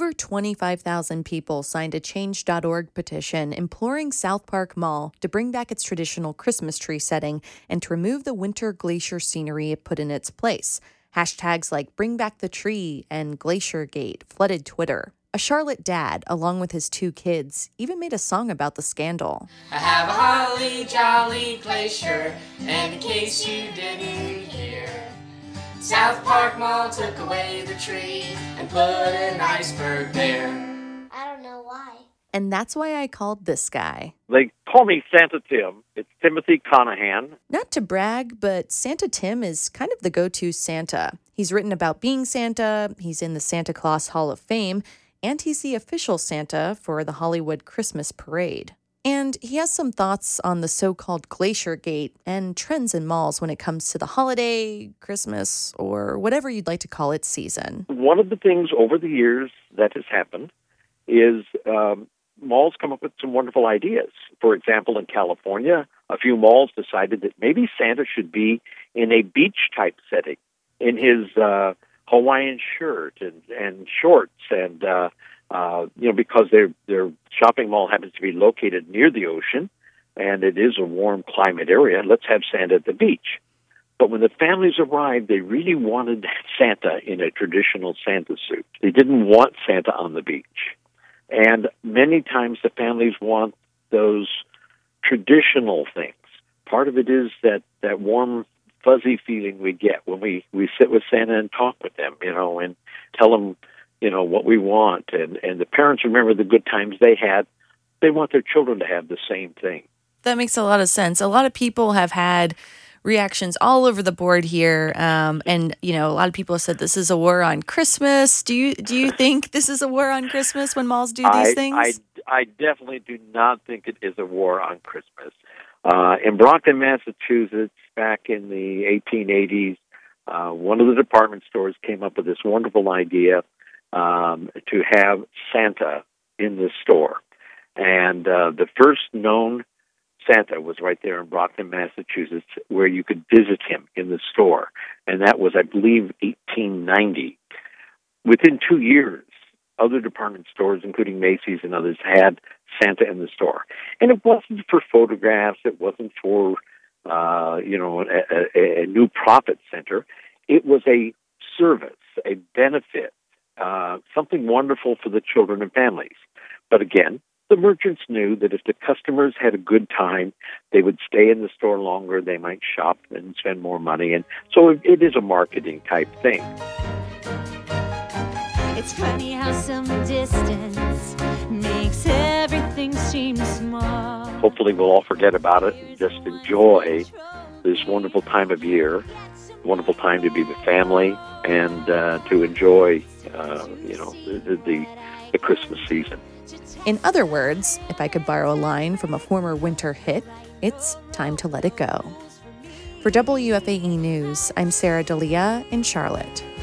Over 25,000 people signed a Change.org petition imploring South Park Mall to bring back its traditional Christmas tree setting and to remove the winter glacier scenery it put in its place. Hashtags like Bring Back the Tree and Glacier Gate flooded Twitter. A Charlotte dad, along with his 2 kids, even made a song about the scandal. I have a holly jolly glacier, and in case you didn't hear, South Park Mall took away the tree and put an iceberg there. I don't know why. And that's why I called this guy. They call me Santa Tim. It's Timothy Conahan. Not to brag, but Santa Tim is kind of the go-to Santa. He's written about being Santa, he's in the Santa Claus Hall of Fame, and he's the official Santa for the Hollywood Christmas Parade. And he has some thoughts on the so-called Glacier Gate and trends in malls when it comes to the holiday, Christmas, or whatever you'd like to call it season. One of the things over the years that has happened is malls come up with some wonderful ideas. For example, in California, a few malls decided that maybe Santa should be in a beach-type setting, in his Hawaiian shirt and shorts, and because their shopping mall happens to be located near the ocean, and it is a warm climate area. Let's have Santa at the beach. But when the families arrived, they really wanted Santa in a traditional Santa suit. They didn't want Santa on the beach. And many times the families want those traditional things. Part of it is that warm, fuzzy feeling we get when we sit with Santa and talk with them, and tell them, what we want. And the parents remember the good times they had. They want their children to have the same thing. That makes a lot of sense. A lot of people have had reactions all over the board here. And, a lot of people have said this is a war on Christmas. Do you think this is a war on Christmas when malls do these things? I definitely do not think it is a war on Christmas. In Brockton, Massachusetts, back in the 1880s, one of the department stores came up with this wonderful idea to have Santa in the store. And the first known Santa was right there in Brockton, Massachusetts, where you could visit him in the store. And that was, I believe, 1890. Within 2 years, other department stores, including Macy's and others, had Santa in the store. And it wasn't for photographs. It wasn't for, a new profit center. It was a service, a benefit, something wonderful for the children and families. But again, the merchants knew that if the customers had a good time, they would stay in the store longer, they might shop and spend more money. And so it is a marketing type thing. It's funny how some distance makes everything seem small. Hopefully we'll all forget about it and just enjoy this wonderful time of year, wonderful time to be with family and to enjoy, the Christmas season. In other words, if I could borrow a line from a former winter hit, it's time to let it go. For WFAE News, I'm Sarah D'Elia in Charlotte.